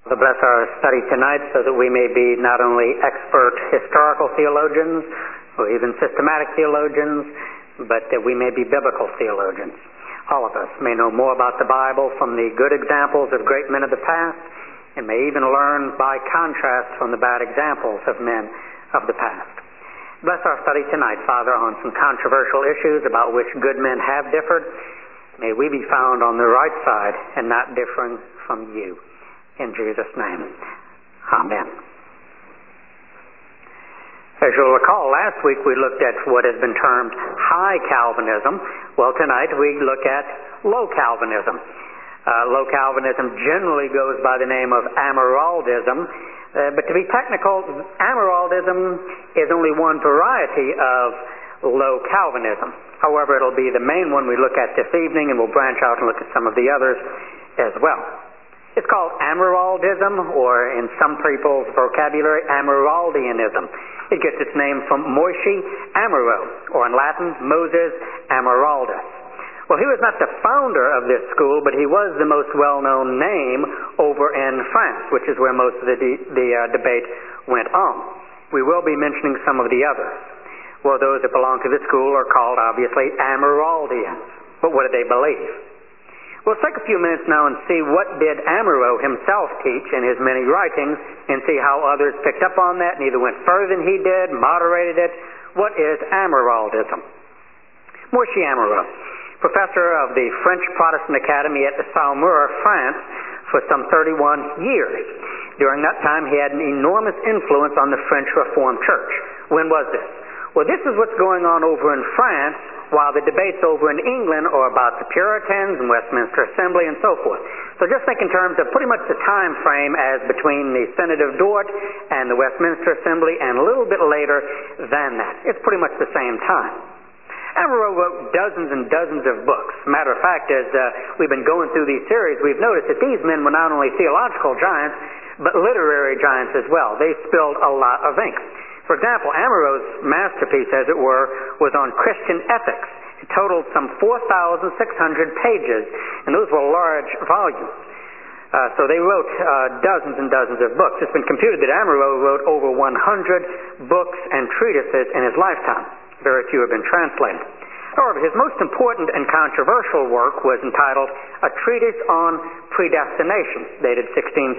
Bless our study tonight so that we may be not only expert historical theologians or even systematic theologians, but that we may be biblical theologians. All of us may know more about the Bible from the good examples of great men of the past, and may even learn by contrast from the bad examples of men of the past. Bless our study tonight, Father, on some controversial issues about which good men have differed. May we be found on the right side and not differing from you. In Jesus' name, amen. As you'll recall, last week we looked at what has been termed high Calvinism. Well, tonight we look at low Calvinism. Low Calvinism generally goes by the name of Amyraldism, but to be technical, Amyraldism is only one variety of low Calvinism. However, it'll be the main one we look at this evening, and we'll branch out and look at some of the others as well. It's called Amyraldism, or in some people's vocabulary, Amyraldianism. It gets its name from Moishe Amyro, or in Latin, Moses Amyraldus. Well, he was not the founder of this school, but he was the most well-known name over in France, which is where most of the debate went on. We will be mentioning some of the others. Well, those that belong to this school are called, obviously, Amyraldians. But what did they believe? We'll take a few minutes now and see what did Amyro himself teach in his many writings, and see how others picked up on that and either went further than he did, moderated it. What is Amyraldism? Moishe Amyro, professor of the French Protestant Academy at Saumur, France, for some 31 years. During that time, he had an enormous influence on the French Reformed Church. When was this? Well, this is what's going on over in France, while the debates over in England are about the Puritans and Westminster Assembly and so forth. So just think in terms of pretty much the time frame as between the Synod of Dort and the Westminster Assembly, and a little bit later than that. It's pretty much the same time. Amyro wrote dozens and dozens of books. Matter of fact, as we've been going through these series, we've noticed that these men were not only theological giants, but literary giants as well. They spilled a lot of ink. For example, Amyro's masterpiece, as it were, was on Christian ethics. It totaled some 4,600 pages, and those were large volumes. So they wrote dozens and dozens of books. It's been computed that Amyro wrote over 100 books and treatises in his lifetime. Very few have been translated. However, his most important and controversial work was entitled A Treatise on Predestination, dated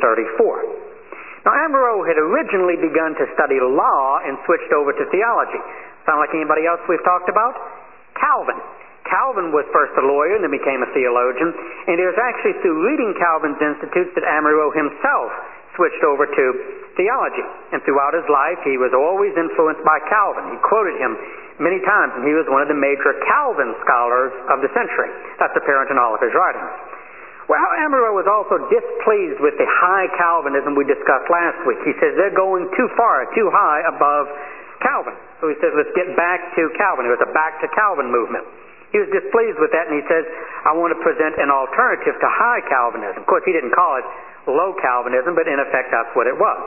1634. Now, Amyro had originally begun to study law and switched over to theology. Sound like anybody else we've talked about? Calvin. Calvin was first a lawyer and then became a theologian, and it was actually through reading Calvin's Institutes that Amyro himself switched over to theology. And throughout his life, he was always influenced by Calvin. He quoted him many times, and he was one of the major Calvin scholars of the century. That's apparent in all of his writings. Well, Amyro was also displeased with the high Calvinism we discussed last week. He says they're going too far, too high above Calvin. So he says, let's get back to Calvin. It was a back to Calvin movement. He was displeased with that, and he says, I want to present an alternative to high Calvinism. Of course, he didn't call it low Calvinism, but in effect that's what it was.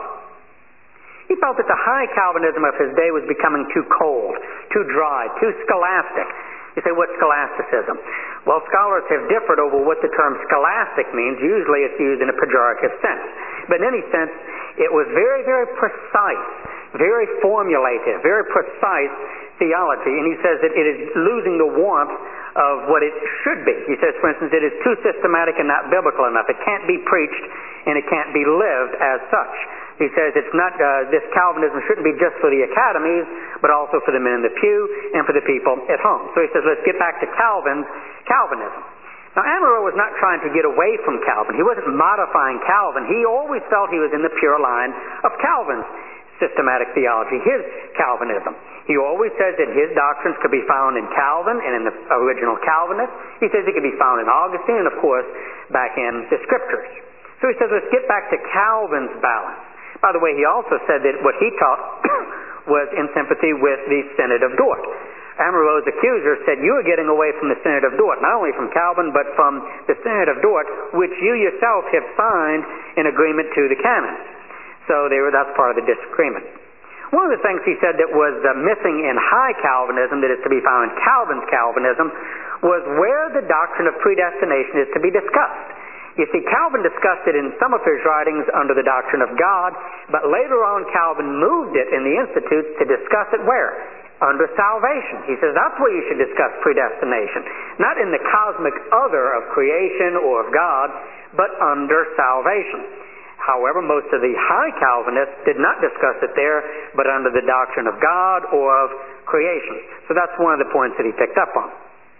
He felt that the high Calvinism of his day was becoming too cold, too dry, too scholastic. You say, what's scholasticism? Well, scholars have differed over what the term scholastic means. Usually it's used in a pejorative sense. But in any sense, it was very, very precise, very formulative, very precise theology. And he says that it is losing the warmth of what it should be. He says, for instance, it is too systematic and not biblical enough. It can't be preached and it can't be lived as such. He says it's not, this Calvinism shouldn't be just for the academies, but also for the men in the pew and for the people at home. So he says, let's get back to Calvinism. Now, Amyro was not trying to get away from Calvin. He wasn't modifying Calvin. He always felt he was in the pure line of Calvin's systematic theology, his Calvinism. He always says that his doctrines could be found in Calvin and in the original Calvinists. He says it could be found in Augustine and, of course, back in the Scriptures. So he says, let's get back to Calvin's balance. By the way, he also said that what he taught was in sympathy with the Synod of Dort. Amyro's accuser said, you are getting away from the Synod of Dort, not only from Calvin, but from the Synod of Dort, which you yourself have signed in agreement to the canons. So that's part of the disagreement. One of the things he said that was missing in high Calvinism, that is to be found in Calvin's Calvinism, was where the doctrine of predestination is to be discussed. You see, Calvin discussed it in some of his writings under the doctrine of God, but later on Calvin moved it in the Institutes to discuss it where? Under salvation. He says that's where you should discuss predestination. Not in the cosmic other of creation or of God, but under salvation. However, most of the high Calvinists did not discuss it there, but under the doctrine of God or of creation. So that's one of the points that he picked up on.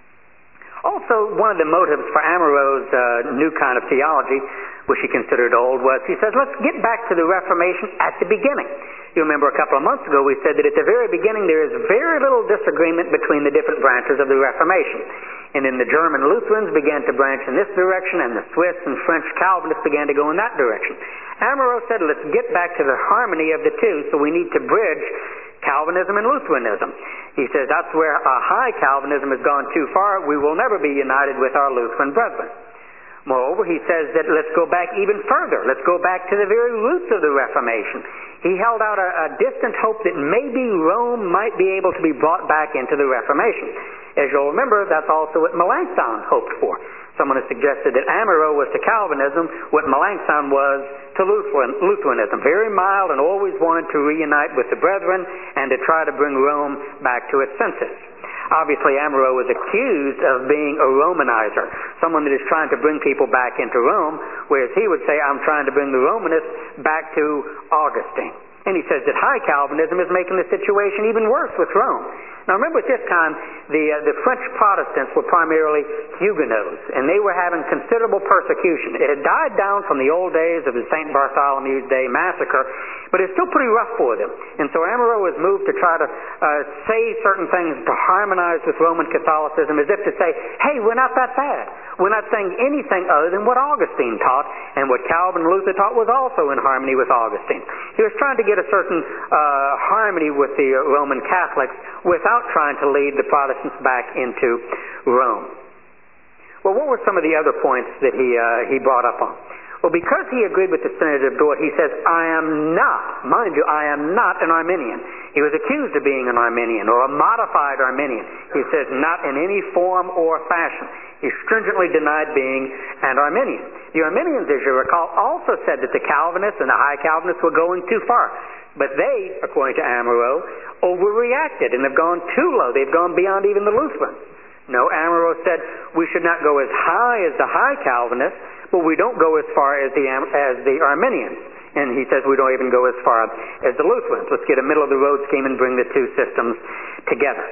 Also, one of the motives for Amaro new kind of theology, which he considered old, was he says, let's get back to the Reformation at the beginning. You remember a couple of months ago we said that at the very beginning there is very little disagreement between the different branches of the Reformation. And then the German Lutherans began to branch in this direction, and the Swiss and French Calvinists began to go in that direction. Amaro said, let's get back to the harmony of the two, so we need to bridge Calvinism and Lutheranism. He says that's where high Calvinism has gone too far. We will never be united with our Lutheran brethren. Moreover, he says that let's go back even further. Let's go back to the very roots of the Reformation. He held out a distant hope that maybe Rome might be able to be brought back into the Reformation. As you'll remember, that's also what Melanchthon hoped for. Someone has suggested that Amaro was to Calvinism what Melanchthon was to Lutheranism. Very mild and always wanted to reunite with the brethren and to try to bring Rome back to its senses. Obviously, Amaro was accused of being a Romanizer, someone that is trying to bring people back into Rome, whereas he would say, I'm trying to bring the Romanists back to Augustine. And he says that high Calvinism is making the situation even worse with Rome. Now remember, at this time, the French Protestants were primarily Huguenots, and they were having considerable persecution. It had died down from the old days of the St. Bartholomew's Day massacre, but it's still pretty rough for them. And so Amaro was moved to try to say certain things to harmonize with Roman Catholicism, as if to say, hey, we're not that bad. We're not saying anything other than what Augustine taught, and what Calvin and Luther taught was also in harmony with Augustine. He was trying to get a certain harmony with the Roman Catholics without trying to lead the Protestants back into Rome. Well, what were some of the other points that he brought up on? Well, because he agreed with the Synod of Dort, he says, I am not, mind you, I am not an Arminian. He was accused of being an Arminian or a modified Arminian. He says, not in any form or fashion. He stringently denied being an Arminian. The Arminians, as you recall, also said that the Calvinists and the high Calvinists were going too far. But they, according to Amaro, overreacted and have gone too low. They've gone beyond even the Lutherans. No, Amaro said we should not go as high as the high Calvinists, but we don't go as far as the Arminians. And he says we don't even go as far as the Lutherans. Let's get a middle-of-the-road scheme and bring the two systems together.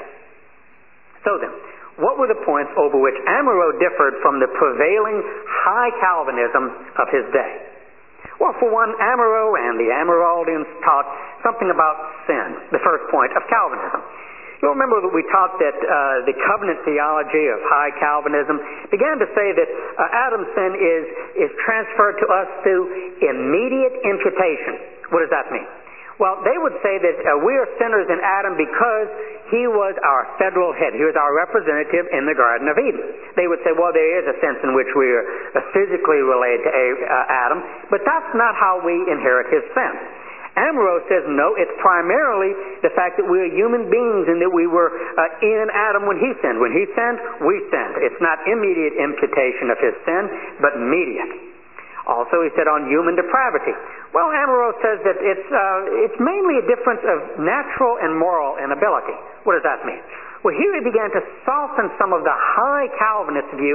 So then, what were the points over which Amaro differed from the prevailing high Calvinism of his day? Well, for one, Amaro and the Amaraldians taught something about sin, the first point of Calvinism. You'll remember that we taught that the covenant theology of high Calvinism began to say that Adam's sin is transferred to us through immediate imputation. What does that mean? Well, they would say that we are sinners in Adam because he was our federal head. He was our representative in the Garden of Eden. They would say, well, there is a sense in which we are physically related to Adam, but that's not how we inherit his sin. Amaro says, no, it's primarily the fact that we are human beings and that we were in Adam when he sinned. When he sinned, we sinned. It's not immediate imputation of his sin, but immediate. Also, he said on human depravity. Well, Amaro says that it's mainly a difference of natural and moral inability. What does that mean? Well, here he began to soften some of the high Calvinist view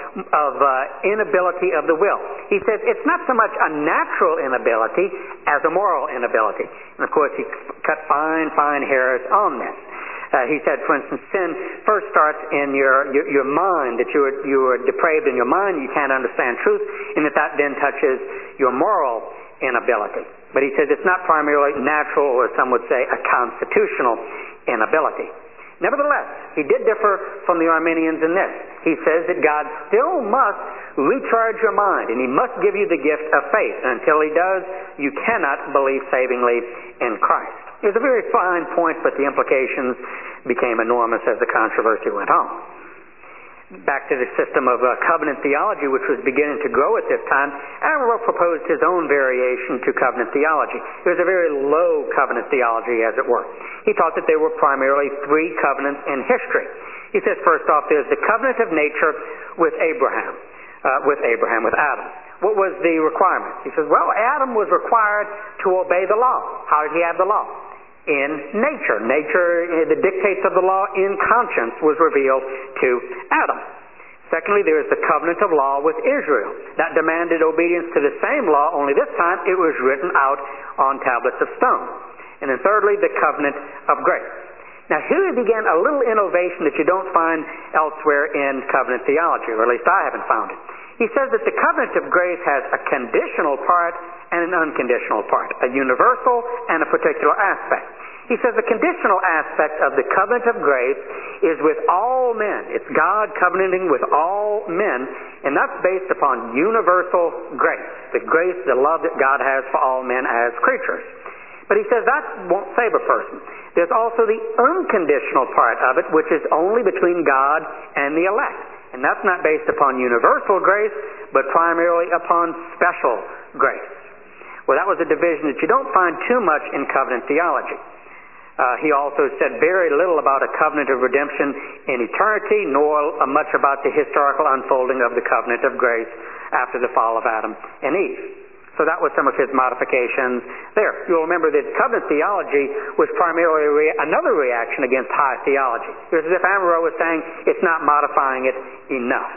of inability of the will. He says it's not so much a natural inability as a moral inability. And of course, he cut fine hairs on this. He said, for instance, sin first starts in your mind, that you are depraved in your mind, you can't understand truth, and that then touches your moral inability. But he says it's not primarily natural, or some would say a constitutional inability. Nevertheless, he did differ from the Arminians in this. He says that God still must recharge your mind, and he must give you the gift of faith. And until he does, you cannot believe savingly in Christ. It was a very fine point, but the implications became enormous as the controversy went on. Back to the system of covenant theology, which was beginning to grow at this time, Amaro proposed his own variation to covenant theology. It was a very low covenant theology, as it were. He taught that there were primarily three covenants in history. He says, first off, there's the covenant of nature with Abraham. with Abraham, with Adam. What was the requirement? He says, well, Adam was required to obey the law. How did he have the law? In nature. Nature, the dictates of the law in conscience was revealed to Adam. Secondly, there is the covenant of law with Israel. That demanded obedience to the same law, only this time it was written out on tablets of stone. And then thirdly, the covenant of grace. Now here we began a little innovation that you don't find elsewhere in covenant theology, or at least I haven't found it. He says that the covenant of grace has a conditional part and an unconditional part, a universal and a particular aspect. He says the conditional aspect of the covenant of grace is with all men. It's God covenanting with all men, and that's based upon universal grace, the grace, the love that God has for all men as creatures. But he says that won't save a person. There's also the unconditional part of it, which is only between God and the elect. And that's not based upon universal grace, but primarily upon special grace. Well, that was a division that you don't find too much in covenant theology. He also said very little about a covenant of redemption in eternity, nor much about the historical unfolding of the covenant of grace after the fall of Adam and Eve. So that was some of his modifications there. You'll remember that covenant theology was primarily another reaction against high theology. It was as if Amaro was saying it's not modifying it enough.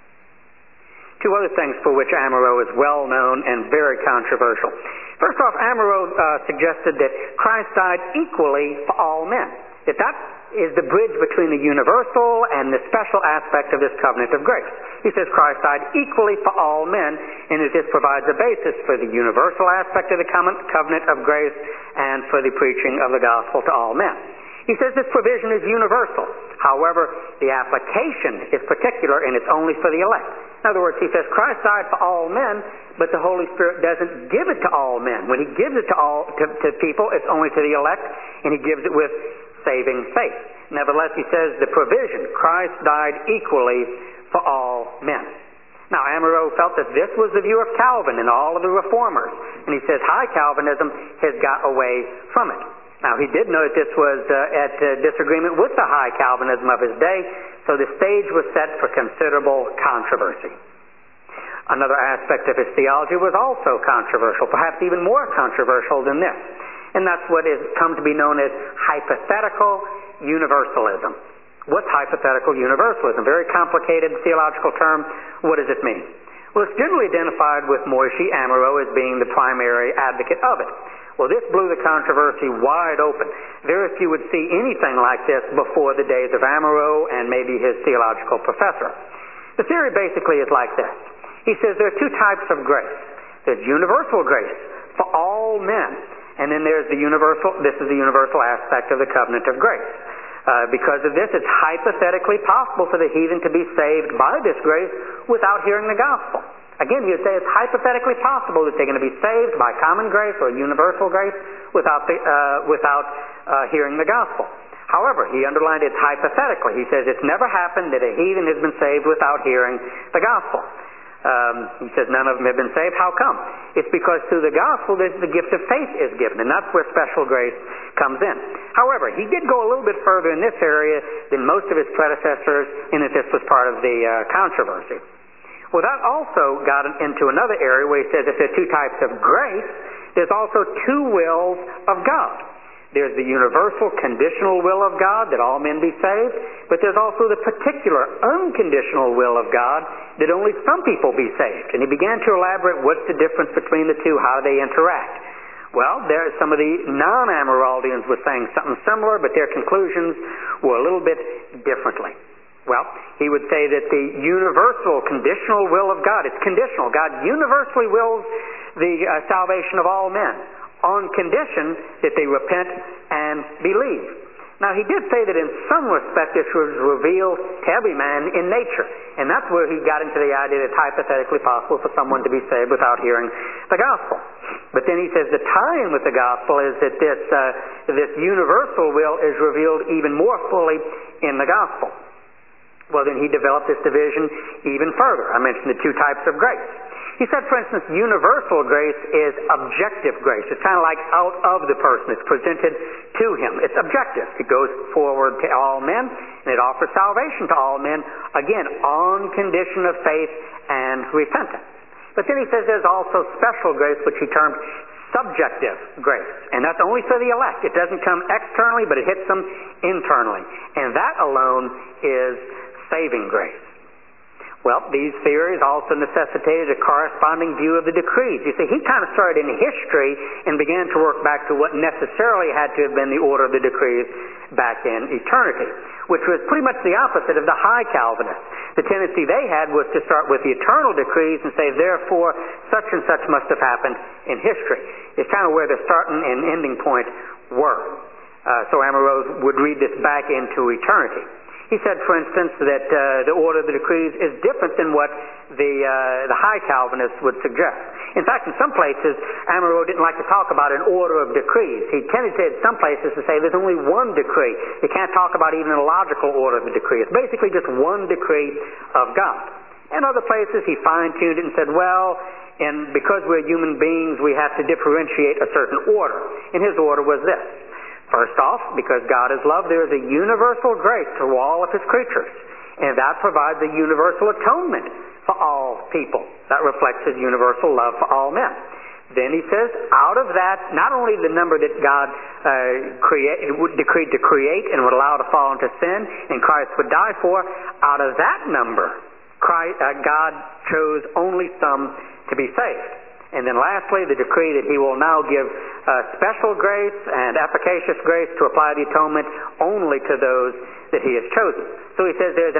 Two other things for which Amaro is well known and very controversial. First off, Amaro suggested that Christ died equally for all men. That is the bridge between the universal and the special aspect of this covenant of grace. He says Christ died equally for all men, and that this provides a basis for the universal aspect of the covenant of grace and for the preaching of the gospel to all men. He says this provision is universal. However, the application is particular, and it's only for the elect. In other words, he says Christ died for all men, but the Holy Spirit doesn't give it to all men. When he gives it to people, it's only to the elect, and he gives it with saving faith. Nevertheless, he says the provision, Christ died equally for all men. Now, Amaro felt that this was the view of Calvin and all of the reformers, and he says high Calvinism has got away from it. Now, he did know that this was at disagreement with the high Calvinism of his day, so the stage was set for considerable controversy. Another aspect of his theology was also controversial, perhaps even more controversial than this. And that's what has come to be known as hypothetical universalism. What's hypothetical universalism? Very complicated theological term. What does it mean? Well, it's generally identified with Moishe Amaro as being the primary advocate of it. Well, this blew the controversy wide open. Very few would see anything like this before the days of Amaro and maybe his theological professor. The theory basically is like this. He says there are two types of grace. There's universal grace for all men. And then there's the universal, this is the universal aspect of the covenant of grace. Because of this, it's hypothetically possible for the heathen to be saved by this grace without hearing the gospel. Again, he would say it's hypothetically possible that they're going to be saved by common grace or universal grace without hearing the gospel. However, he underlined it's hypothetically. He says it's never happened that a heathen has been saved without hearing the gospel. He says none of them have been saved. How come? It's because through the gospel the gift of faith is given, and that's where special grace comes in. However, he did go a little bit further in this area than most of his predecessors in that this was part of the controversy. Well, that also got into another area where he says if there are two types of grace, there's also two wills of God. There's the universal conditional will of God that all men be saved, but there's also the particular unconditional will of God that only some people be saved. And he began to elaborate what's the difference between the two, how they interact. Well, there some of the non-Amyraldians were saying something similar, but their conclusions were a little bit differently. Well, he would say that the universal conditional will of God, it's conditional. God universally wills the salvation of all men, on condition that they repent and believe. Now, he did say that in some respect this was revealed to every man in nature, and that's where he got into the idea that it's hypothetically possible for someone to be saved without hearing the gospel. But then he says the tie-in with the gospel is that this universal will is revealed even more fully in the gospel. Well, then he developed this division even further. I mentioned the two types of grace. He said, for instance, universal grace is objective grace. It's kind of like out of the person. It's presented to him. It's objective. It goes forward to all men, and it offers salvation to all men, again, on condition of faith and repentance. But then he says there's also special grace, which he termed subjective grace. And that's only for the elect. It doesn't come externally, but it hits them internally. And that alone is saving grace. Well, these theories also necessitated a corresponding view of the decrees. You see, he kind of started in history and began to work back to what necessarily had to have been the order of the decrees back in eternity, which was pretty much the opposite of the high Calvinists. The tendency they had was to start with the eternal decrees and say, therefore, such and such must have happened in history. It's kind of where the starting and ending point were. So Ambrose would read this back into eternity. He said, for instance, that the order of the decrees is different than what the high Calvinists would suggest. In fact, in some places, Ambrose didn't like to talk about an order of decrees. He tended to, in some places, to say there's only one decree. You can't talk about even a logical order of the decree. It's basically just one decree of God. In other places, he fine-tuned it and said, well, and because we're human beings, we have to differentiate a certain order. And his order was this. First off, because God is love, there is a universal grace to all of his creatures. And that provides a universal atonement for all people. That reflects his universal love for all men. Then he says, out of that, not only the number that God decreed to create and would allow to fall into sin, and Christ would die for, out of that number, God chose only some to be saved. And then lastly, the decree that he will now give special grace and efficacious grace to apply the atonement only to those that he has chosen. So he says there's an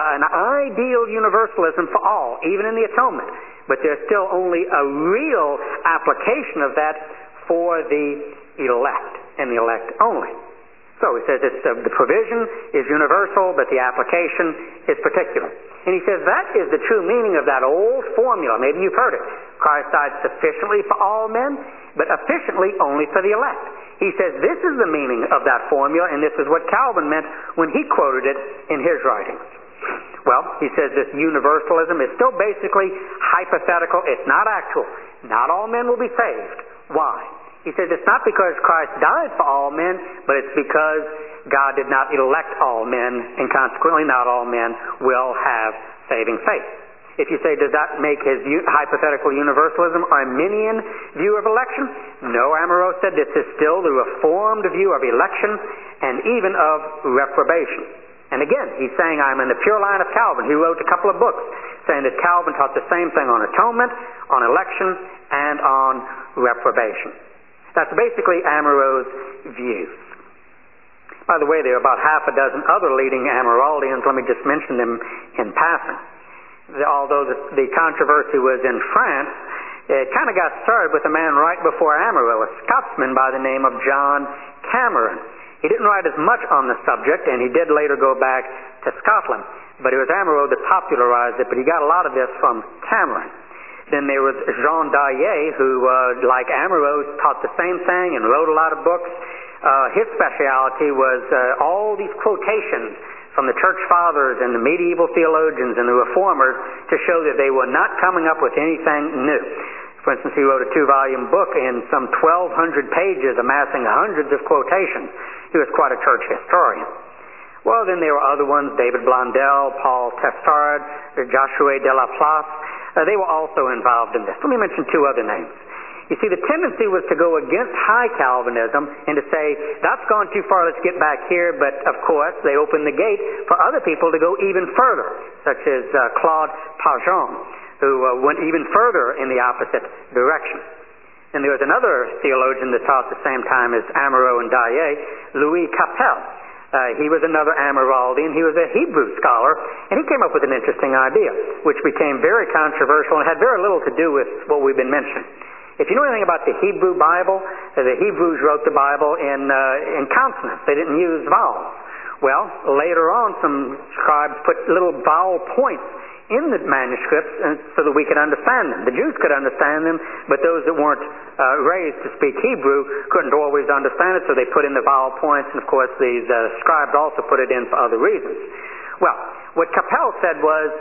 ideal universalism for all, even in the atonement. But there's still only a real application of that for the elect, and the elect only. So he says the provision is universal, but the application is particular. And he says that is the true meaning of that old formula. Maybe you've heard it. Christ died sufficiently for all men, but efficiently only for the elect. He says this is the meaning of that formula, and this is what Calvin meant when he quoted it in his writings. Well, he says this universalism is still basically hypothetical. It's not actual. Not all men will be saved. Why? He says it's not because Christ died for all men, but it's because God did not elect all men, and consequently not all men will have saving faith. If you say, does that make his hypothetical universalism Arminian view of election? No, Ambrose said this is still the Reformed view of election and even of reprobation. And again, he's saying I'm in the pure line of Calvin. He wrote a couple of books saying that Calvin taught the same thing on atonement, on election, and on reprobation. That's basically Ambrose' views. By the way, there are about half a dozen other leading Amyraldians. Let me just mention them in passing. Although the controversy was in France, it kind of got started with a man right before Amyrose, a Scotsman by the name of John Cameron. He didn't write as much on the subject, and he did later go back to Scotland. But it was Amyrose that popularized it, but he got a lot of this from Cameron. Then there was Jean Daillet, who, like Amyrose, taught the same thing and wrote a lot of books. His specialty was all these quotations from the church fathers and the medieval theologians and the reformers to show that they were not coming up with anything new. For instance, he wrote a 2-volume book in some 1,200 pages, amassing hundreds of quotations. He was quite a church historian. Well, then there were other ones, David Blondel, Paul Testard, Joshua de la Place. They were also involved in this. Let me mention 2 other names. You see, the tendency was to go against high Calvinism and to say, that's gone too far, let's get back here. But, of course, they opened the gate for other people to go even further, such as Claude Pajon, who went even further in the opposite direction. And there was another theologian that taught at the same time as Amyrose and Daillet, Louis Capel. He was another Amyraldian. He was a Hebrew scholar, and he came up with an interesting idea, which became very controversial and had very little to do with what we've been mentioning. If you know anything about the Hebrew Bible, the Hebrews wrote the Bible in consonants. They didn't use vowels. Well, later on, some scribes put little vowel points in the manuscripts so that we could understand them. The Jews could understand them, but those that weren't raised to speak Hebrew couldn't always understand it, so they put in the vowel points, and of course these scribes also put it in for other reasons. Well, what Capel said was,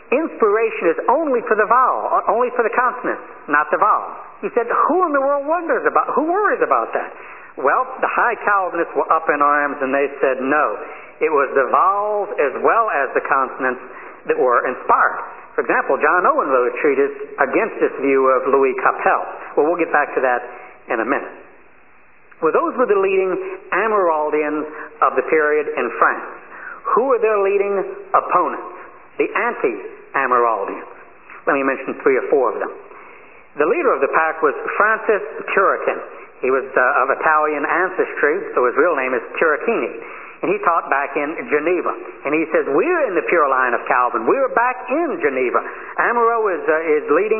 Inspiration is only for the vowel, only for the consonants, not the vowel. He said, who in the world worries about that? Well, the high Calvinists were up in arms, and they said no. It was the vowels as well as the consonants that were inspired. For example, John Owen wrote a treatise against this view of Louis Capel. Well, we'll get back to that in a minute. Well, those were the leading Amyraldians of the period in France. Who were their leading opponents? The anti-Amyraldians. Let me mention 3 or 4 of them. The leader of the pack was Francis Turretin. He was of Italian ancestry, so his real name is Turretini. And he taught back in Geneva. And he says, we're in the pure line of Calvin. We're back in Geneva. Amyro is leading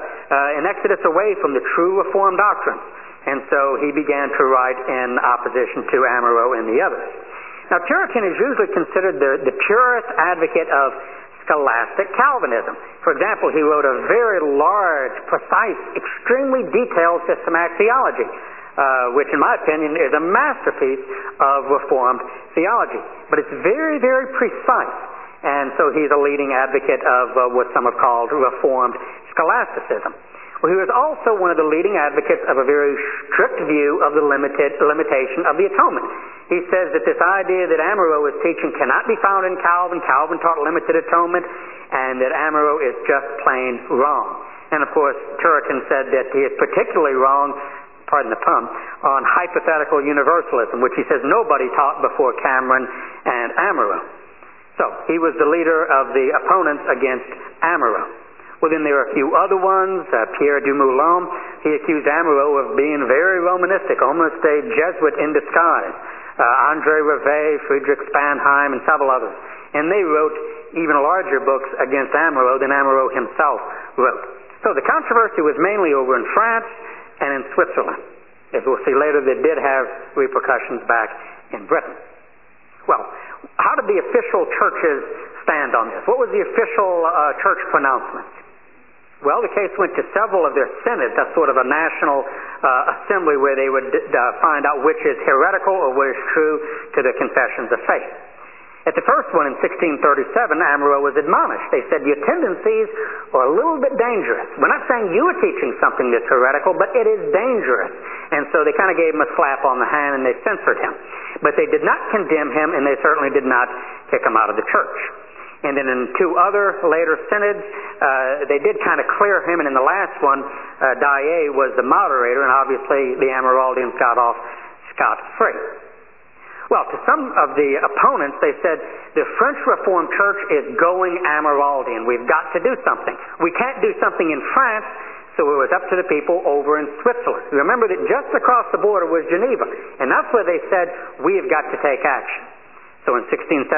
an exodus away from the true Reformed doctrine. And so he began to write in opposition to Amyro and the others. Now, Turretin is usually considered the purest advocate of scholastic Calvinism. For example, he wrote a very large, precise, extremely detailed systematic theology, which in my opinion is a masterpiece of Reformed theology. But it's very, very precise. And so he's a leading advocate of what some have called Reformed scholasticism. Well, he was also one of the leading advocates of a very strict view of the limitation of the atonement. He says that this idea that Amyro is teaching cannot be found in Calvin. Calvin taught limited atonement, and that Amyro is just plain wrong. And of course, Turretin said that he is particularly wrong, pardon the pun, on hypothetical universalism, which he says nobody taught before Cameron and Amyro. So, he was the leader of the opponents against Amyro. Well, then there are a few other ones. Pierre Dumoulin, he accused Amyro of being very Romanistic, almost a Jesuit in disguise. André Rivet, Friedrich Spanheim, and several others. And they wrote even larger books against Amyro than Amyro himself wrote. So the controversy was mainly over in France and in Switzerland. As we'll see later, they did have repercussions back in Britain. Well, how did the official churches stand on this? What was the official church pronouncement? Well, the case went to several of their synods. That's sort of a national assembly where they would find out which is heretical or which is true to the confessions of faith. At the first one in 1637, Amyro was admonished. They said, your tendencies are a little bit dangerous. We're not saying you are teaching something that's heretical, but it is dangerous. And so they kind of gave him a slap on the hand and they censored him. But they did not condemn him, and they certainly did not kick him out of the church. And then in 2 other later synods, they did kind of clear him, and in the last one, Daillé was the moderator, and obviously the Amyraldians got off scot-free. Well, to some of the opponents, they said, the French Reformed Church is going Amyraldian. We've got to do something. We can't do something in France, so it was up to the people over in Switzerland. Remember that just across the border was Geneva, and that's where they said, we have got to take action. So in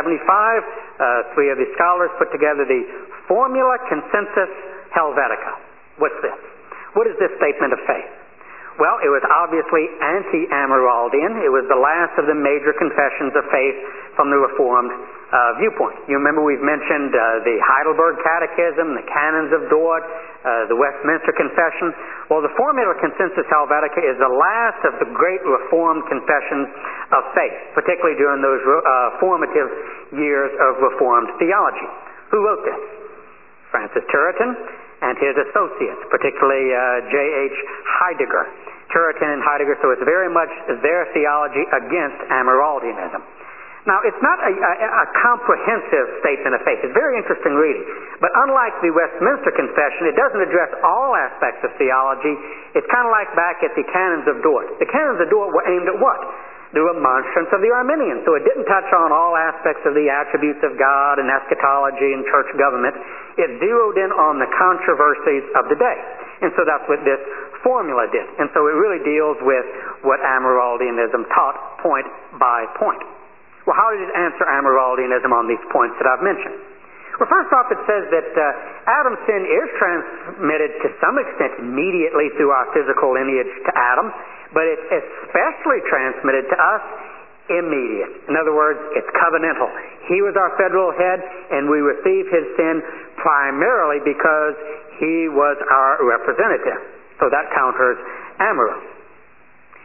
1675, 3 of the scholars put together the Formula Consensus Helvetica. What's this? What is this statement of faith? Well, it was obviously anti-Amyraldian. It was the last of the major confessions of faith from the Reformed viewpoint. You remember we've mentioned the Heidelberg Catechism, the Canons of Dort, the Westminster Confession. Well, the Formula Consensus Helvetica is the last of the great Reformed confessions of faith, particularly during those formative years of Reformed theology. Who wrote this? Francis Turretin and his associates, particularly J.H. Heidegger. Turretin and Heidegger, so it's very much their theology against Amyraldianism. Now, it's not a comprehensive statement of faith. It's very interesting reading. But unlike the Westminster Confession, it doesn't address all aspects of theology. It's kind of like back at the Canons of Dort. The Canons of Dort were aimed at what? The remonstrance of the Arminians. So it didn't touch on all aspects of the attributes of God and eschatology and church government. It zeroed in on the controversies of the day. And so that's what this formula did. And so it really deals with what Amyraldianism taught point by point. Well, how did it answer Amyraldianism on these points that I've mentioned? Well, first off, it says that Adam's sin is transmitted to some extent immediately through our physical lineage to Adam, but it's especially transmitted to us immediate. In other words, it's covenantal. He was our federal head, and we receive his sin primarily because he was our representative. So that counters Amyro.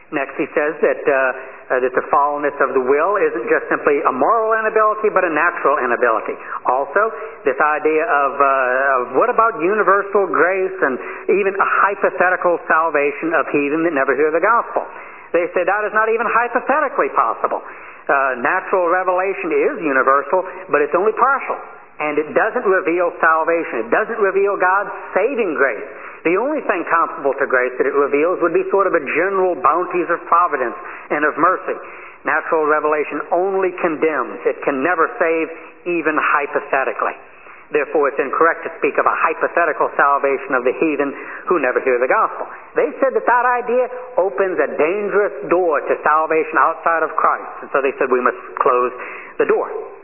Next, he says that the fallenness of the will isn't just simply a moral inability, but a natural inability. Also, this idea of what about universal grace and even a hypothetical salvation of heathen that never hear the gospel? They say that is not even hypothetically possible. Natural revelation is universal, but it's only partial. And it doesn't reveal salvation. It doesn't reveal God's saving grace. The only thing comparable to grace that it reveals would be sort of a general bounties of providence and of mercy. Natural revelation only condemns. It can never save, even hypothetically. Therefore, it's incorrect to speak of a hypothetical salvation of the heathen who never hear the gospel. They said that that idea opens a dangerous door to salvation outside of Christ. And so they said we must close the door.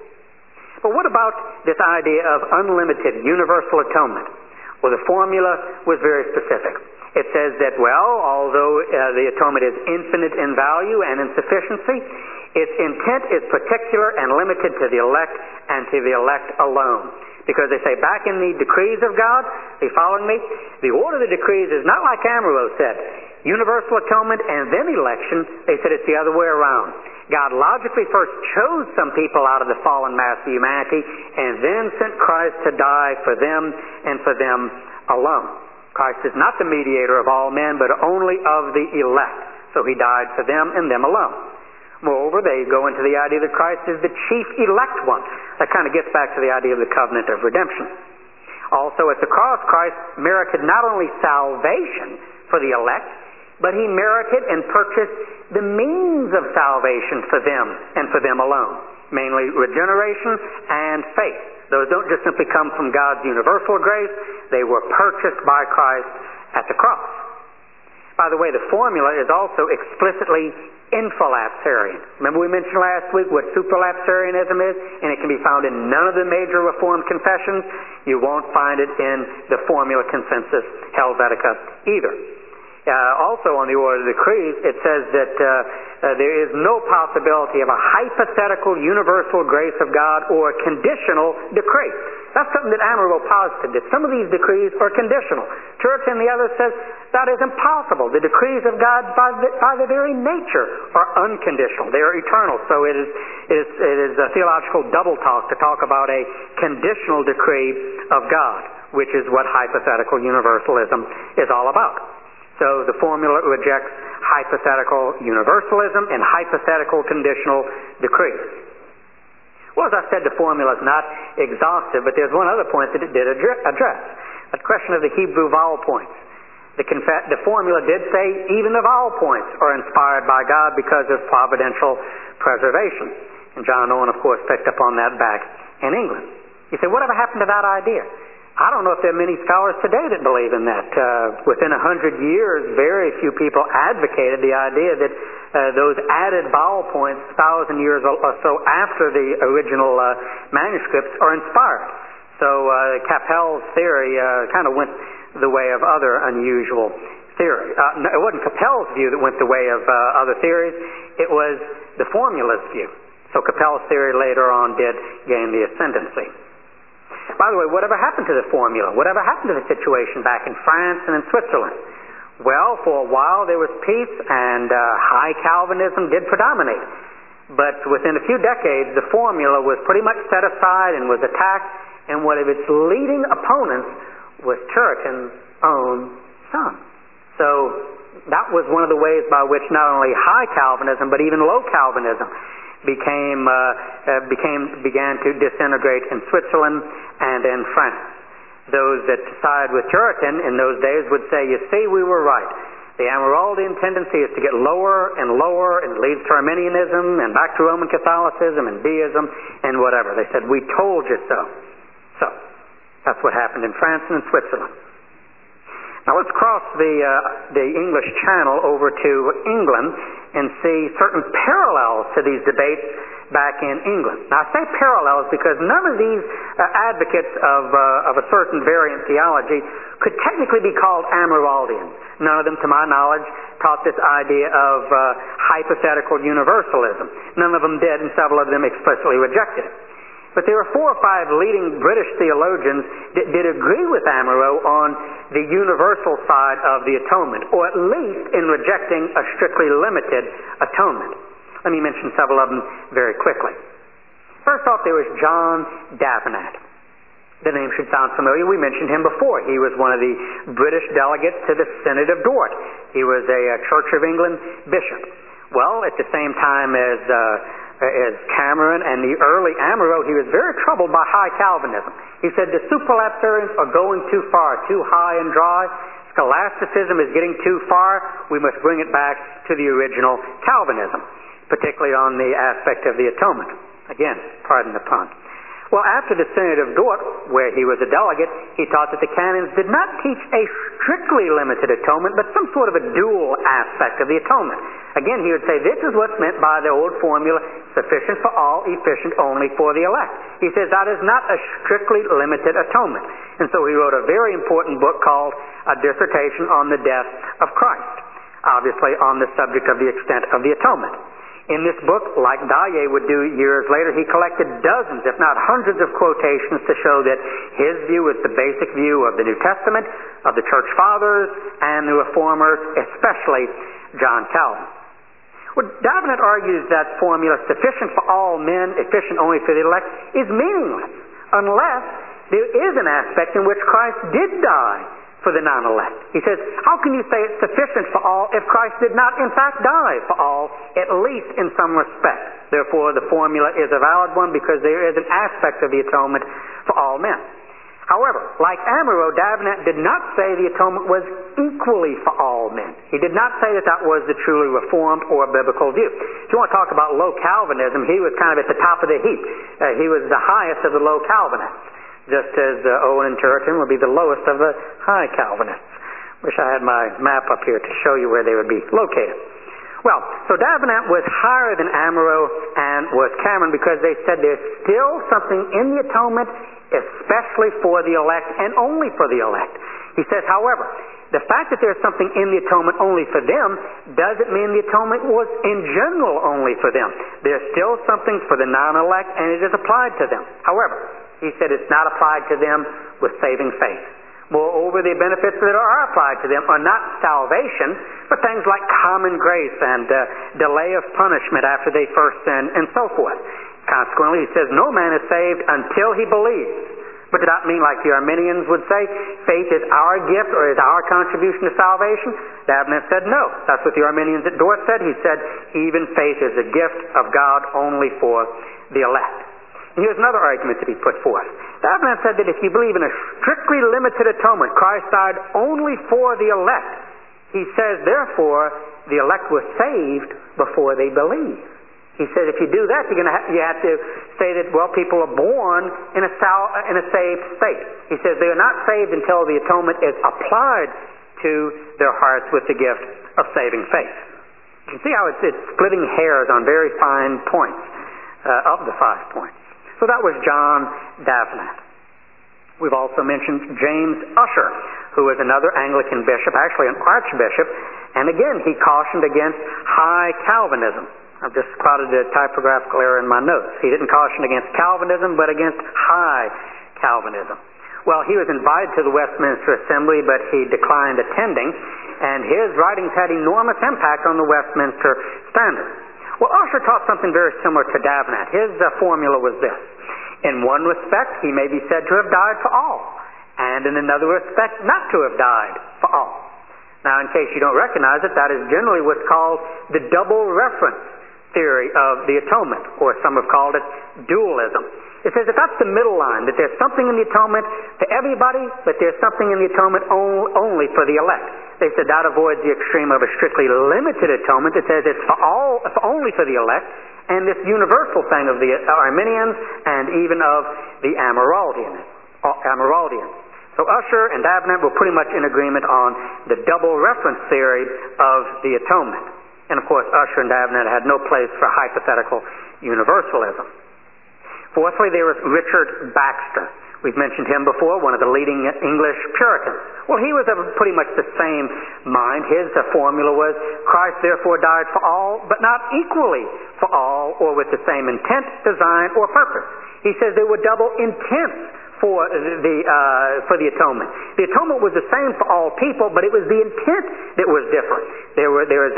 But what about this idea of unlimited universal atonement? Well, the formula was very specific. It says that, well, although the atonement is infinite in value and in sufficiency, its intent is particular and limited to the elect and to the elect alone. Because they say back in the decrees of God, are you following me? The order of the decrees is not like Amarillo said, universal atonement and then election. They said it's the other way around. God logically first chose some people out of the fallen mass of humanity and then sent Christ to die for them and for them alone. Christ is not the mediator of all men, but only of the elect. So he died for them and them alone. Moreover, they go into the idea that Christ is the chief elect one. That kind of gets back to the idea of the covenant of redemption. Also, at the cross, Christ merited not only salvation for the elect, but he merited and purchased the means of salvation for them and for them alone, mainly regeneration and faith. Those don't just simply come from God's universal grace. They were purchased by Christ at the cross. By the way, the formula is also explicitly infralapsarian. Remember we mentioned last week what supralapsarianism is, and it can be found in none of the major Reformed confessions. You won't find it in the Formula Consensus Helvetica either. Also on the order of the decrees, it says that there is no possibility of a hypothetical universal grace of God or a conditional decree. That's something that Amarillo posited, that some of these decrees are conditional. Church and the others says that is impossible. The decrees of God by their very nature are unconditional. They are eternal. So it is a theological double talk to talk about a conditional decree of God, which is what hypothetical universalism is all about. So the formula rejects hypothetical universalism and hypothetical conditional decrees. Well, as I said, the formula is not exhaustive, but there's one other point that it did address. That question of the Hebrew vowel points. The formula did say even the vowel points are inspired by God because of providential preservation. And John Owen, of course, picked up on that back in England. You say, whatever happened to that idea? I don't know if there are many scholars today that believe in that. Within 100 years, very few people advocated the idea that those added vowel points 1,000 years or so after the original manuscripts are inspired. So Capell's theory kind of went the way of other unusual theories. It wasn't Capell's view that went the way of other theories. It was the formulist view. So Capell's theory later on did gain the ascendancy. By the way, whatever happened to the formula? Whatever happened to the situation back in France and in Switzerland? Well, for a while there was peace and high Calvinism did predominate. But within a few decades, the formula was pretty much set aside and was attacked, and one of its leading opponents was Turretin's own son. So that was one of the ways by which not only high Calvinism, but even low Calvinism began to disintegrate in Switzerland and in France. Those that side with Turretin in those days would say, you see, we were right. The Amyraldian tendency is to get lower and lower, and it leads to Arminianism and back to Roman Catholicism and deism and whatever. They said, we told you so. So that's what happened in France and in Switzerland. Now let's cross the English Channel over to England and see certain parallels to these debates back in England. Now I say parallels because none of these advocates of a certain variant theology could technically be called Amyraldians. None of them, to my knowledge, taught this idea of hypothetical universalism. None of them did, and several of them explicitly rejected it. But there were 4 or 5 leading British theologians that did agree with Amaro on the universal side of the atonement, or at least in rejecting a strictly limited atonement. Let me mention several of them very quickly. First off, there was John Davenant. The name should sound familiar. We mentioned him before. He was one of the British delegates to the Synod of Dort. He was a Church of England bishop. Well, at the same time as Cameron and the early Amaro, he was very troubled by high Calvinism. He said the Supralapsarians are going too far, too high and dry. Scholasticism is getting too far. We must bring it back to the original Calvinism, particularly on the aspect of the atonement. Again, pardon the pun. Well, after the Synod of Dort, where he was a delegate, he taught that the canons did not teach a strictly limited atonement, but some sort of a dual aspect of the atonement. Again, he would say, this is what's meant by the old formula, sufficient for all, efficient only for the elect. He says that is not a strictly limited atonement. And so he wrote a very important book called A Dissertation on the Death of Christ, obviously on the subject of the extent of the atonement. In this book, like Dallier would do years later, he collected dozens, if not hundreds of quotations to show that his view is the basic view of the New Testament, of the Church Fathers, and the Reformers, especially John Calvin. Well, Davenant argues that formula, sufficient for all men, efficient only for the elect, is meaningless unless there is an aspect in which Christ did die for the non-elect. He says, how can you say it's sufficient for all if Christ did not in fact die for all, at least in some respect? Therefore, the formula is a valid one because there is an aspect of the atonement for all men. However, like Amaro, Davenant did not say the atonement was equally for all men. He did not say that that was the truly Reformed or biblical view. If you want to talk about low Calvinism, he was kind of at the top of the heap. He was the highest of the low Calvinists, just as Owen and Turretin would be the lowest of the high Calvinists. Wish I had my map up here to show you where they would be located. Well, so Davenant was higher than Amaro and was Cameron because they said there's still something in the atonement, especially for the elect and only for the elect. He says, however, the fact that there's something in the atonement only for them doesn't mean the atonement was in general only for them. There's still something for the non-elect, and it is applied to them. However, he said it's not applied to them with saving faith. Moreover, the benefits that are applied to them are not salvation, but things like common grace and delay of punishment after they first sin, and so forth. Consequently, he says no man is saved until he believes. But did that mean, like the Arminians would say, faith is our gift or is our contribution to salvation? Davenant said no. That's what the Arminians at Dort said. He said even faith is a gift of God only for the elect. And here's another argument to be put forth. Davenant said that if you believe in a strictly limited atonement, Christ died only for the elect. He says, therefore, the elect were saved before they believe. He said if you do that, you have to say that, well, people are born in a saved state. He says they are not saved until the atonement is applied to their hearts with the gift of saving faith. You can see how it's splitting hairs on very fine points of the 5 points. So that was John Davenant. We've also mentioned James Ussher, who was another Anglican bishop, actually an archbishop, and again he cautioned against high Calvinism. I've just spotted a typographical error in my notes. He didn't caution against Calvinism, but against high Calvinism. Well, he was invited to the Westminster Assembly, but he declined attending, and his writings had enormous impact on the Westminster Standard. Well, Ussher taught something very similar to Davenant. His formula was this. In one respect, he may be said to have died for all, and in another respect, not to have died for all. Now, in case you don't recognize it, that is generally what's called the double reference theory of the atonement, or some have called it dualism. It says that that's the middle line, that there's something in the atonement for everybody, but there's something in the atonement only for the elect. They said that avoids the extreme of a strictly limited atonement that says it's only for the elect, and this universal thing of the Arminians and even of the Amyraldians. So Ussher and Davenant were pretty much in agreement on the double reference theory of the atonement. And of course, Ussher and Davenant had no place for hypothetical universalism. Fourthly, there was Richard Baxter. We've mentioned him before, one of the leading English Puritans. Well, he was of pretty much the same mind. His formula was, Christ therefore died for all, but not equally for all, or with the same intent, design, or purpose. He says there were double intents for the atonement. The atonement was the same for all people, but it was the intent that was different. There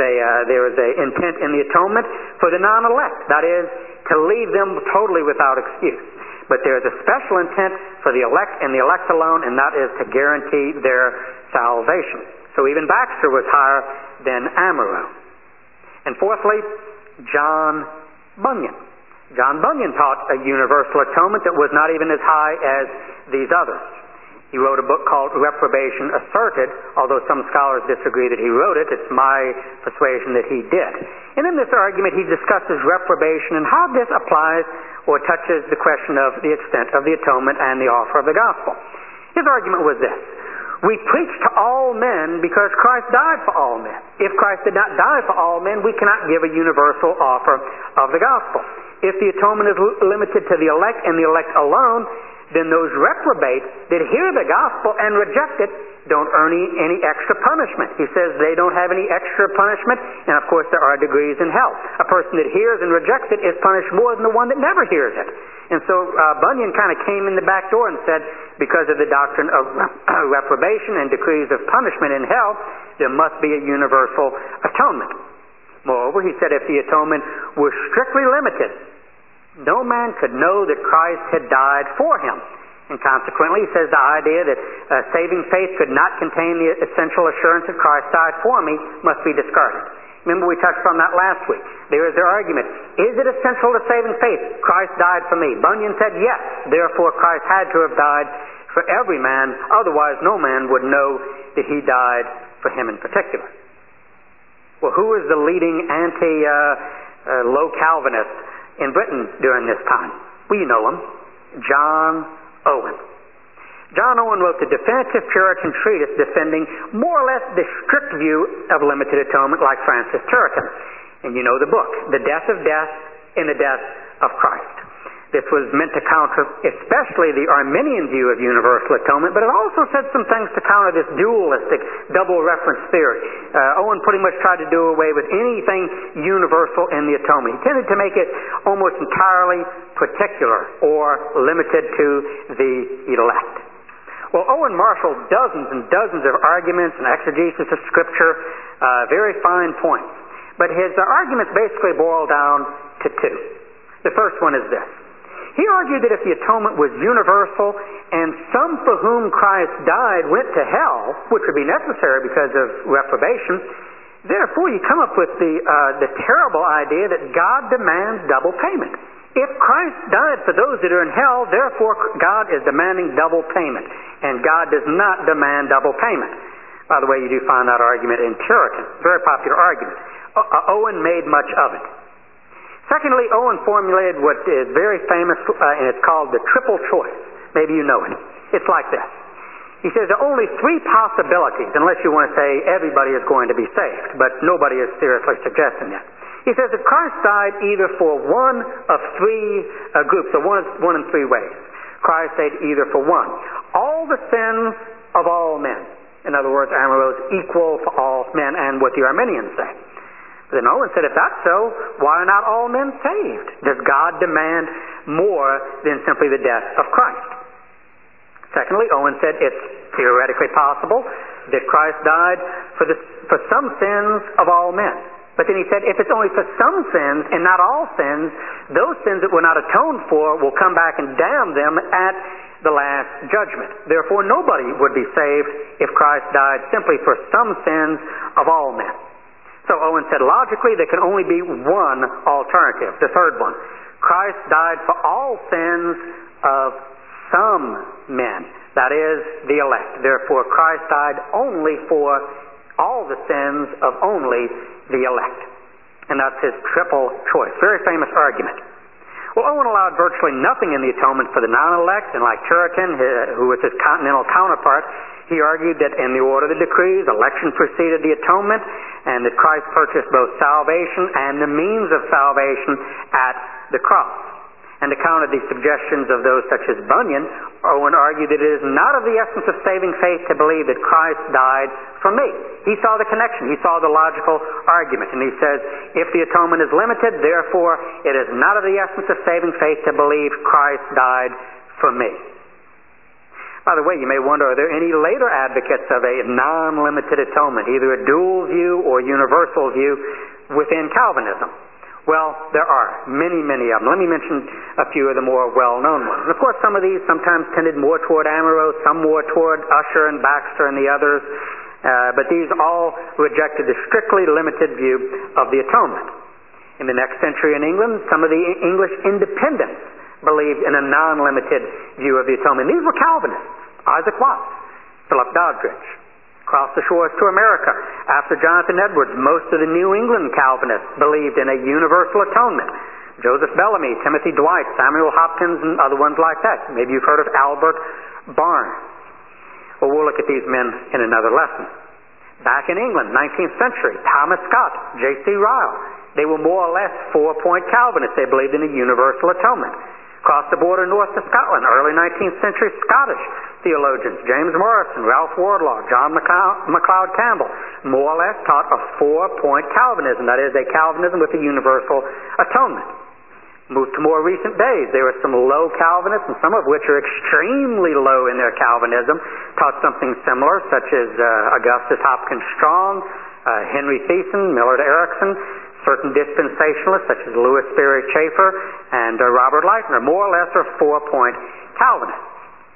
is a intent in the atonement for the non-elect, that is, to leave them totally without excuse. But there is a special intent for the elect and the elect alone, and that is to guarantee their salvation. So even Baxter was higher than Amaral. And fourthly, John Bunyan. John Bunyan taught a universal atonement that was not even as high as these others. He wrote a book called Reprobation Asserted, although some scholars disagree that he wrote it. It's my persuasion that he did. And in this argument, he discusses reprobation and how this applies or touches the question of the extent of the atonement and the offer of the gospel. His argument was this: we preach to all men because Christ died for all men. If Christ did not die for all men, we cannot give a universal offer of the gospel. If the atonement is limited to the elect and the elect alone, then those reprobate that hear the gospel and reject it don't earn any extra punishment. He says they don't have any extra punishment, and of course there are degrees in hell. A person that hears and rejects it is punished more than the one that never hears it. And so Bunyan kind of came in the back door and said, because of the doctrine of reprobation and decrees of punishment in hell, there must be a universal atonement. Moreover, he said if the atonement were strictly limited, no man could know that Christ had died for him. And consequently, he says the idea that saving faith could not contain the essential assurance that Christ died for me must be discarded. Remember, we touched on that last week. There is their argument. Is it essential to saving faith? Christ died for me. Bunyan said yes. Therefore, Christ had to have died for every man. Otherwise, no man would know that he died for him in particular. Well, who is the leading anti-low Calvinist in Britain during this time? Well, you know him. John Owen. John Owen wrote the definitive Puritan treatise defending more or less the strict view of limited atonement, like Francis Turretin. And you know the book, The Death of Death in the Death of Christ. This was meant to counter especially the Arminian view of universal atonement, but it also said some things to counter this dualistic double reference theory. Owen pretty much tried to do away with anything universal in the atonement. He tended to make it almost entirely particular or limited to the elect. Well, Owen marshaled dozens and dozens of arguments and exegesis of Scripture, very fine points. But his arguments basically boil down to two. The first one is this. He argued that if the atonement was universal and some for whom Christ died went to hell, which would be necessary because of reprobation, therefore you come up with the terrible idea that God demands double payment. If Christ died for those that are in hell, therefore God is demanding double payment, and God does not demand double payment. By the way, you do find that argument in Turretin, very popular argument. Owen made much of it. Secondly, Owen formulated what is very famous, and it's called the triple choice. Maybe you know it. It's like this. He says there are only three possibilities, unless you want to say everybody is going to be saved, but nobody is seriously suggesting that. He says that Christ died either for one of three groups, or one in three ways. Christ died either for one, all the sins of all men. In other words, Amaral is equal for all men, and what the Arminians say. Then Owen said, if that's so, why are not all men saved? Does God demand more than simply the death of Christ? Secondly, Owen said it's theoretically possible that Christ died for some sins of all men. But then he said, if it's only for some sins and not all sins, those sins that were not atoned for will come back and damn them at the last judgment. Therefore, nobody would be saved if Christ died simply for some sins of all men. So Owen said, logically, there can only be one alternative, the third one. Christ died for all sins of some men, that is, the elect. Therefore, Christ died only for all the sins of only the elect. And that's his triple choice. Very famous argument. Well, Owen allowed virtually nothing in the atonement for the non-elect, and like Turretin, who was his continental counterpart, he argued that in the order of the decrees, election preceded the atonement, and that Christ purchased both salvation and the means of salvation at the cross. and to counter the suggestions of those such as Bunyan, Owen argued that it is not of the essence of saving faith to believe that Christ died for me. He saw the connection. He saw the logical argument. And he says, if the atonement is limited, therefore it is not of the essence of saving faith to believe Christ died for me. By the way, you may wonder, are there any later advocates of a non-limited atonement, either a dual view or universal view within Calvinism? Well, there are many, many of them. Let me mention a few of the more well-known ones. And of course, some of these sometimes tended more toward Amaro, some more toward Usher and Baxter and the others, but these all rejected the strictly limited view of the atonement. In the next century in England, some of the English independents believed in a non-limited view of the atonement. These were Calvinists. Isaac Watts, Philip Doddridge. Across the shores to America, after Jonathan Edwards, most of the New England Calvinists believed in a universal atonement. Joseph Bellamy, Timothy Dwight, Samuel Hopkins, and other ones like that. Maybe you've heard of Albert Barnes. Well, we'll look at these men in another lesson. Back in England, 19th century, Thomas Scott, J.C. Ryle. They were more or less four-point Calvinists. They believed in a universal atonement. Across the border north to Scotland, early 19th century Scottish theologians, James Morrison, Ralph Wardlaw, John MacLeod Campbell, more or less taught a four-point Calvinism, that is, a Calvinism with a universal atonement. Move to more recent days, there were some low Calvinists, and some of which are extremely low in their Calvinism, taught something similar, such as Augustus Hopkins Strong, Henry Thiessen, Millard Erickson, certain dispensationalists such as Louis Sperry Chafer and Robert Lightner, more or less are four-point Calvinists.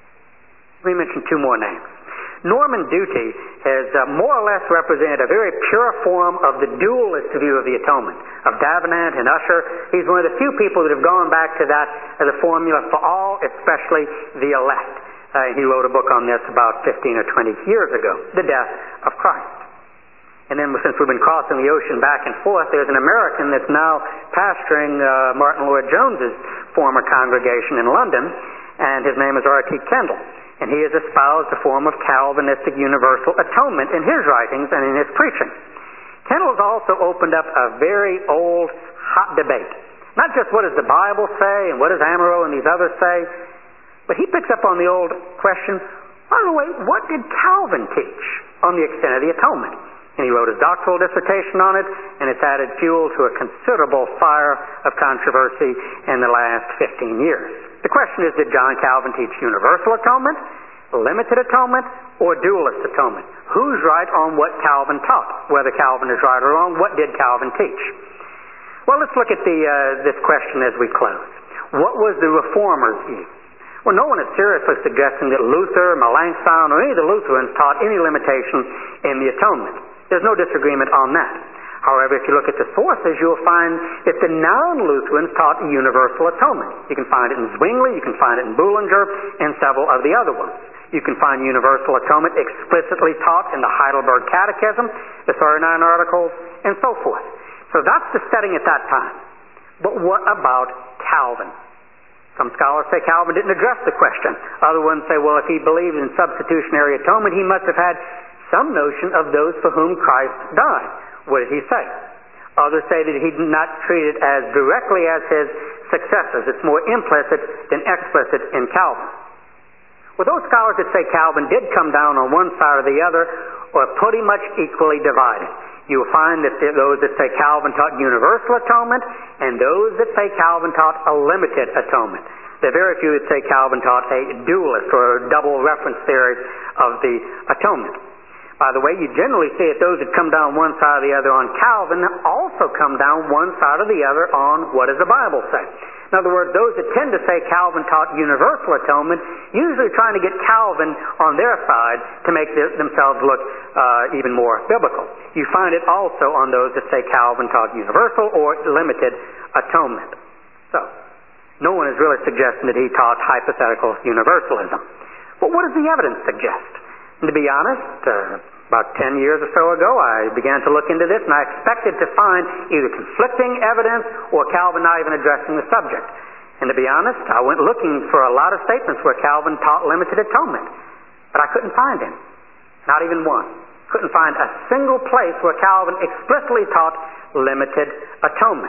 Let me mention two more names. Norman Duty has more or less represented a very pure form of the dualist view of the atonement, of Davenant and Usher. He's one of the few people that have gone back to that as a formula for all, especially the elect. He wrote a book on this about 15 or 20 years ago, The Death of Christ. And then since we've been crossing the ocean back and forth, there's an American that's now pastoring Martin Lloyd-Jones's former congregation in London, and his name is R.T. Kendall. And he has espoused a form of Calvinistic universal atonement in his writings and in his preaching. Kendall has also opened up a very old, hot debate. Not just what does the Bible say and what does Amaro and these others say, but he picks up on the old question, by the way, what did Calvin teach on the extent of the atonement? And he wrote his doctoral dissertation on it, and it's added fuel to a considerable fire of controversy in the last 15 years. The question is, did John Calvin teach universal atonement, limited atonement, or dualist atonement? Who's right on what Calvin taught? Whether Calvin is right or wrong, what did Calvin teach? Well, let's look at this question as we close. What was the Reformers' view? Well, no one is seriously suggesting that Luther, Melanchthon, or any of the Lutherans taught any limitation in the atonement. There's no disagreement on that. However, if you look at the sources, you'll find that the non-Lutherans taught universal atonement. You can find it in Zwingli, you can find it in Bullinger, and several of the other ones. You can find universal atonement explicitly taught in the Heidelberg Catechism, the 39 Articles, and so forth. So that's the setting at that time. But what about Calvin? Some scholars say Calvin didn't address the question. Other ones say, well, if he believed in substitutionary atonement, he must have had some notion of those for whom Christ died. What did he say? Others say that he did not treat it as directly as his successors. It's more implicit than explicit in Calvin. Well, those scholars that say Calvin did come down on one side or the other are pretty much equally divided. You'll find that those that say Calvin taught universal atonement and those that say Calvin taught a limited atonement. There are very few that say Calvin taught a dualist or a double reference theory of the atonement. By the way, you generally see that those that come down one side or the other on Calvin also come down one side or the other on what does the Bible say. In other words, those that tend to say Calvin taught universal atonement usually trying to get Calvin on their side to make themselves look even more biblical. You find it also on those that say Calvin taught universal or limited atonement. So, no one is really suggesting that he taught hypothetical universalism. But what does the evidence suggest? And to be honest, about 10 years or so ago, I began to look into this, and I expected to find either conflicting evidence or Calvin not even addressing the subject. And to be honest, I went looking for a lot of statements where Calvin taught limited atonement, but I couldn't find him. Not even one. Couldn't find a single place where Calvin explicitly taught limited atonement.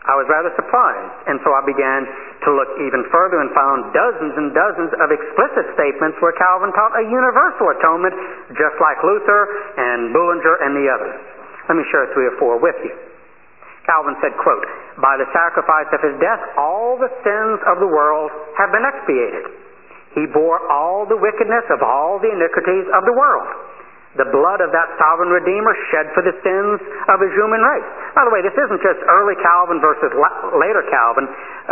I was rather surprised, and so I began to look even further and found dozens and dozens of explicit statements where Calvin taught a universal atonement, just like Luther and Bullinger and the others. Let me share 3 or 4 with you. Calvin said, quote, "By the sacrifice of his death, all the sins of the world have been expiated. He bore all the wickedness of all the iniquities of the world. The blood of that sovereign Redeemer shed for the sins of his human race." By the way, this isn't just early Calvin versus later Calvin.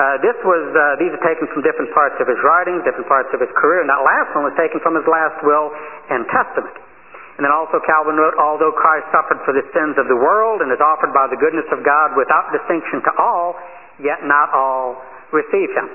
These are taken from different parts of his writings, different parts of his career, and that last one was taken from his last will and testament. And then also Calvin wrote, "Although Christ suffered for the sins of the world and is offered by the goodness of God without distinction to all, yet not all receive him."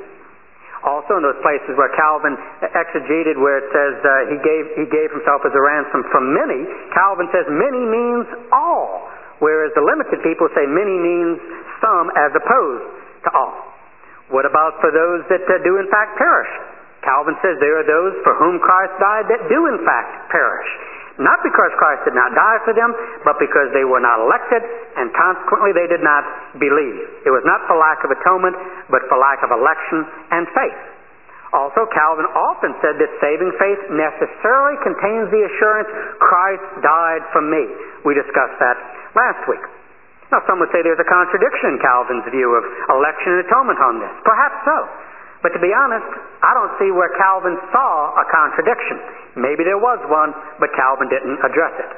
Also in those places where Calvin exegeted where it says he gave himself as a ransom from many, Calvin says many means all, whereas the limited people say many means some as opposed to all. What about for those that do in fact perish? Calvin says there are those for whom Christ died that do in fact perish. Not because Christ did not die for them, but because they were not elected, and consequently they did not believe. It was not for lack of atonement, but for lack of election and faith. Also, Calvin often said that saving faith necessarily contains the assurance, "Christ died for me." We discussed that last week. Now, some would say there's a contradiction in Calvin's view of election and atonement on this. Perhaps so. But to be honest, I don't see where Calvin saw a contradiction. Maybe there was one, but Calvin didn't address it.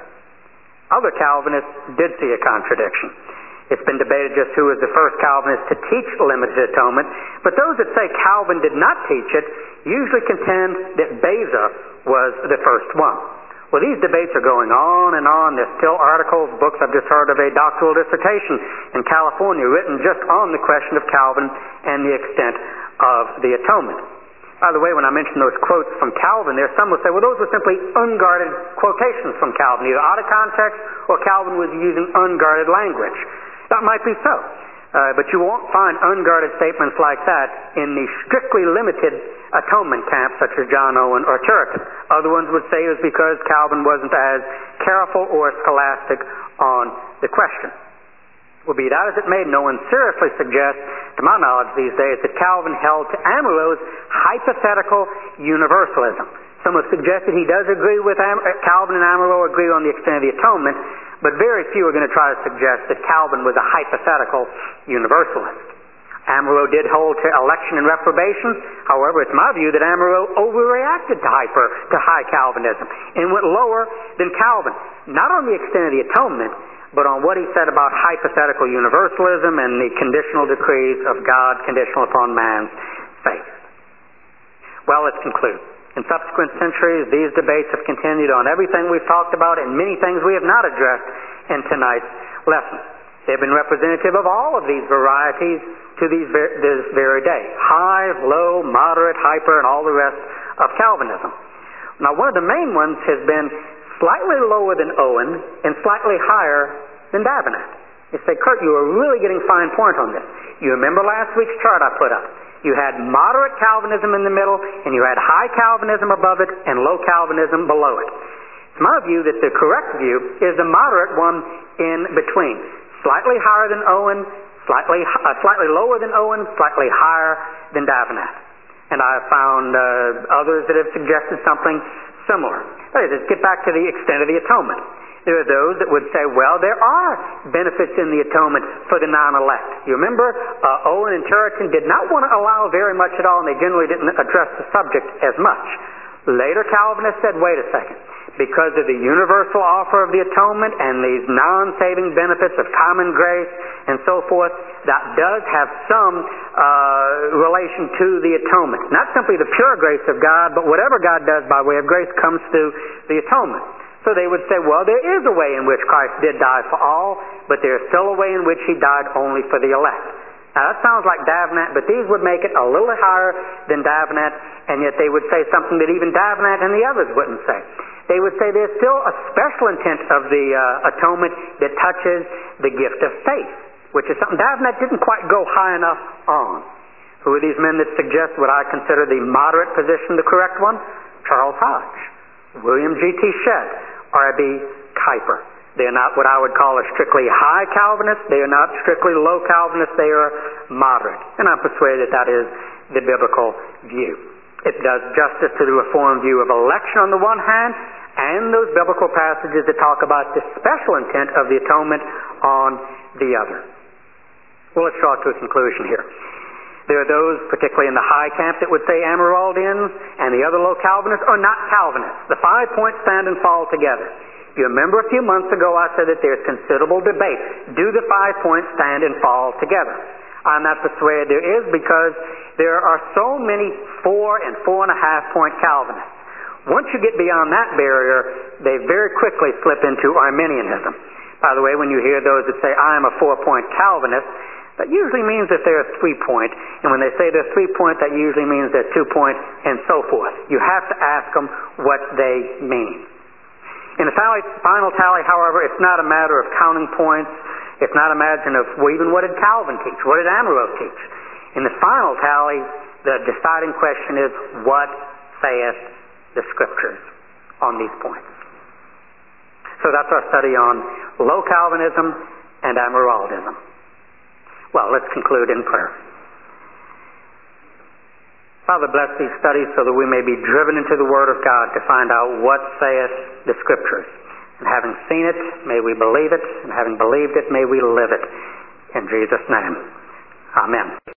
Other Calvinists did see a contradiction. It's been debated just who was the first Calvinist to teach limited atonement, but those that say Calvin did not teach it usually contend that Beza was the first one. Well, these debates are going on and on. There's still articles, books. I've just heard of a doctoral dissertation in California written just on the question of Calvin and the extent of the atonement. By the way, when I mention those quotes from Calvin, there some will say, well, those were simply unguarded quotations from Calvin, either out of context or Calvin was using unguarded language. That might be so. But you won't find unguarded statements like that in the strictly limited atonement camps such as John Owen or Turretin. Other ones would say it was because Calvin wasn't as careful or scholastic on the question. Well, be that as it may, no one seriously suggests, to my knowledge these days, that Calvin held to Amoureux's hypothetical universalism. Some have suggested he does agree with Calvin and Amoureux agree on the extent of the atonement, but very few are going to try to suggest that Calvin was a hypothetical universalist. Amoureux did hold to election and reprobation. However, it's my view that Amoureux overreacted to high Calvinism and went lower than Calvin, not on the extent of the atonement, but on what he said about hypothetical universalism and the conditional decrees of God conditional upon man's faith. Well, let's conclude. In subsequent centuries, these debates have continued on everything we've talked about and many things we have not addressed in tonight's lesson. They have been representative of all of these varieties to this very day. High, low, moderate, hyper, and all the rest of Calvinism. Now, one of the main ones has been slightly lower than Owen and slightly higher than Davenant. You say, Kurt, you are really getting fine point on this. You remember last week's chart I put up. You had moderate Calvinism in the middle, and you had high Calvinism above it and low Calvinism below it. It's my view that the correct view is the moderate one in between. Slightly higher than Owen, slightly lower than Owen, slightly higher than Davenant. And I have found others that have suggested something similar. Let's get back to the extent of the atonement. There are those that would say, well, there are benefits in the atonement for the non-elect. You remember, Owen and Turretin did not want to allow very much at all, and they generally didn't address the subject as much. Later Calvinists said, wait a second. Because of the universal offer of the atonement and these non-saving benefits of common grace and so forth, that does have some relation to the atonement. Not simply the pure grace of God, but whatever God does by way of grace comes through the atonement. So they would say, well, there is a way in which Christ did die for all, but there's still a way in which he died only for the elect. Now, that sounds like Davenant, but these would make it a little higher than Davenant, and yet they would say something that even Davenant and the others wouldn't say. They would say there's still a special intent of the atonement that touches the gift of faith, which is something Davenant didn't quite go high enough on. Who are these men that suggest what I consider the moderate position, the correct one? Charles Hodge, William G.T. Shedd, R.B. Kuyper. They are not what I would call a strictly high Calvinist. They are not strictly low Calvinist. They are moderate. And I'm persuaded that is the biblical view. It does justice to the Reformed view of election on the one hand, and those biblical passages that talk about the special intent of the atonement on the other. Well, let's draw to a conclusion here. There are those, particularly in the high camp, that would say Amyraldians and the other low Calvinists are not Calvinists. The 5 points stand and fall together. You remember a few months ago I said that there's considerable debate. Do the 5 points stand and fall together? I'm not persuaded there is, because there are so many 4 and 4.5 point Calvinists. Once you get beyond that barrier, they very quickly slip into Arminianism. By the way, when you hear those that say, I am a 4-point Calvinist, that usually means that they're a 3-point. And when they say they're 3-point, that usually means they're 2-point, and so forth. You have to ask them what they mean. In the final tally, however, it's not a matter of counting points. It's not a matter of, well, even what did Calvin teach? What did Ambrose teach? In the final tally, the deciding question is, what saith the Scriptures on these points? So that's our study on low Calvinism and Amyraldism. Well, let's conclude in prayer. Father, bless these studies so that we may be driven into the Word of God to find out what saith the Scriptures. And having seen it, may we believe it, and having believed it, may we live it. In Jesus' name, amen.